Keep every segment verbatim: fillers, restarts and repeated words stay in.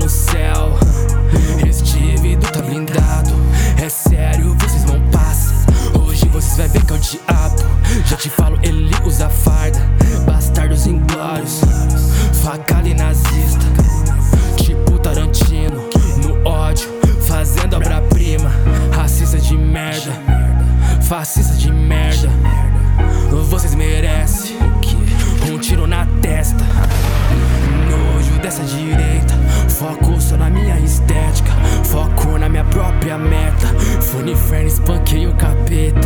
céu. Este vidro tá blindado. É sério, vocês não passam. Hoje vocês vai ver que é o diabo. Já te falo, ele usa farda. Bastardos inglórios, facada e nazista. Tipo Tarantino, no ódio, fazendo obra-prima. Racista de merda, fascista de merda. Vocês merecem um tiro na testa. Nojo dessa direita. Foco só na minha estética. Foco na minha própria meta. Fui no inferno, espanquei o capeta.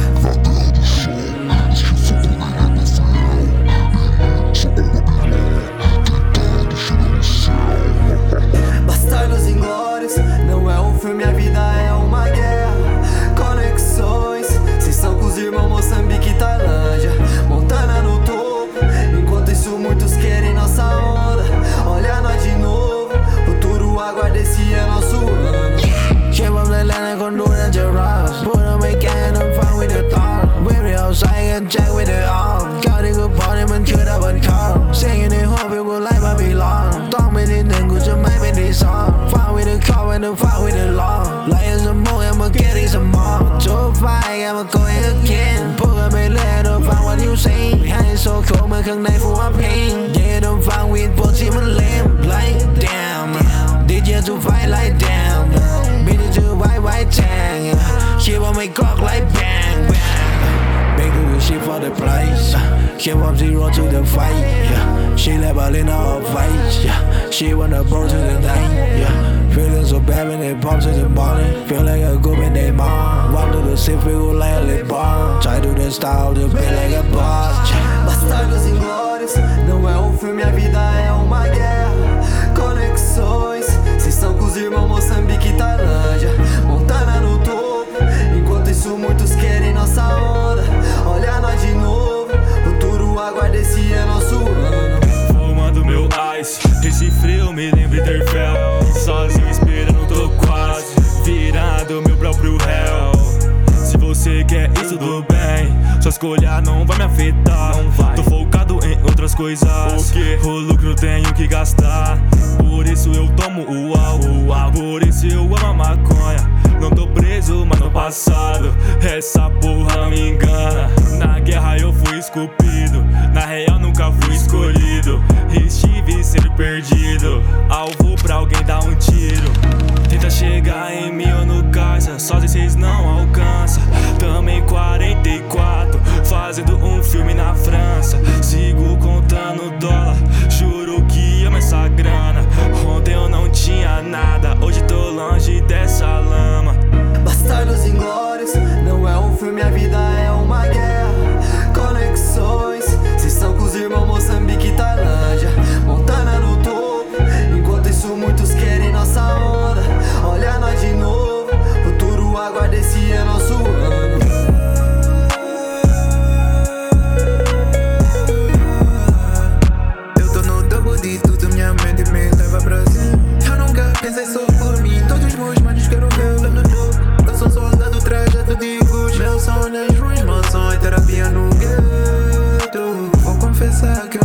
Bastardos inglórios, não é um filme, a vida é uma guerra. Conexões, cês são com os irmãos Moçambique e Tailândia. Montana no topo, enquanto isso muitos querem nossa onda. Olha nós de novo, futuro aguarda, esse é nosso ano. Chegamos na Atlanta com Dura de Ross. Put on my can and fun with the thought. We're outside and check with the arm. Got it good party, man, shoot up and call. Singing it home, people like my belong. Don't make it then go to my baby song. Fun with the car and the fun with the law. Lions and more, I'ma get it some more. So fine, I'ma go again. Put on my leg, don't find what you say. Hands so cold, my cock knife for my pain. Yeah, don't find with both team and limb. Like damn, did you to fight like damn? Beat it to white, white tang. She won't make cock like bang, bang. Big do shit for the price. She from zero to the fight. Yeah. She level in all fights. Yeah. She wanna go to the night. Yeah. Feeling so bad when they pop to the morning. Feel like a good in their mom. Walk to the city, feel like a lip bar. Try to the style to be like a boss. Yeah. Bastardos inglórios, não é um filme, a vida é uma guerra. Conexões, cês são com os irmãos Moçambique e Tailândia. Montana no topo, enquanto isso muitos querem nossa onda. Olha nós de novo, futuro aguarda, esse é nosso ano. Fumando meu ice, esse frio me lembra Interfell. Sozinho esperando, tô quase virando meu próprio réu. Se você quer isso, tudo bem. Sua escolha não vai me afetar. Não vai. Tô focado em outras coisas. O quê? O lucro eu tenho que gastar. Por isso eu tomo o álcool. Por isso eu amo a maconha. Não tô preso, mas no passado essa porra não me engana. Na guerra eu fui esculpido. Na real nunca fui escolhido. Estive sempre perdido. Alvo pra alguém dar um tiro. Tenta chegar em mim ou no caixa. Sozinho cês não alcançam. Também quarenta e quatro, fazendo um filme na França. Sigo contando dólar, juro que amo essa grana. Ontem eu não tinha nada, hoje tô longe dessa lama. Bastardos inglórios, não é um filme, a vida é uma guerra. Conexões, cês são com os irmãos Moçambique e Tailândia. Montana no topo, enquanto isso muitos querem nossa onda. Olha nós de novo, futuro aguarda, esse é nosso ano. Eu tô no topo de tudo, minha mente me leva pra cima. Eu nunca pensei só por mim, todos os meus manos quero ver lá no topo. Eu sou soldado, trajeto de Gucci. Meu som nas ruas, meu som é terapia no gueto. Vou confessar que eu